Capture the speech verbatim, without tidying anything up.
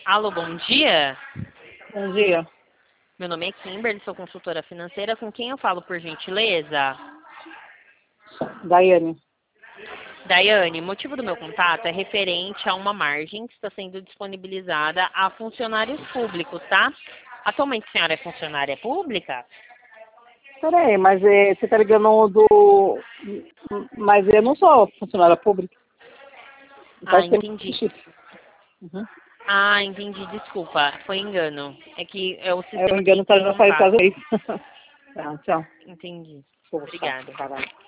Alô, bom dia. Bom dia. Meu nome é Kimberly, sou consultora financeira. Com quem eu falo, por gentileza? Daiane. Daiane, o motivo do meu contato é referente a uma margem que está sendo disponibilizada a funcionários públicos, tá? Atualmente a senhora é funcionária pública? Peraí, mas é, você tá ligando do... Mas eu não sou funcionária pública. Ah, Pode ser entendi. chifre. Uhum. Ah, entendi, desculpa, foi engano. É que é o É, o sistema que engano tá entrou em já faz contato. quase isso. Tá, tchau. Entendi. Poxa, Obrigada. caralho.